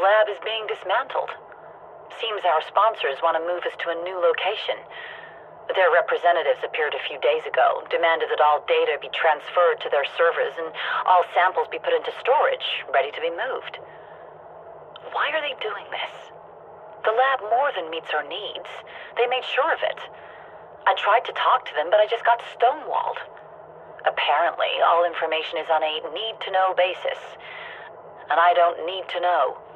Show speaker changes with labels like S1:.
S1: lab is being dismantled. Seems our sponsors want to move us to a new location. Their representatives appeared a few days ago, demanded that all data be transferred to their servers and all samples be put into storage, ready to be moved. Why are they doing this? The lab more than meets our needs. They made sure of it. I tried to talk to them, but I just got stonewalled. Apparently, all information is on a need-to-know basis. And I don't need to know.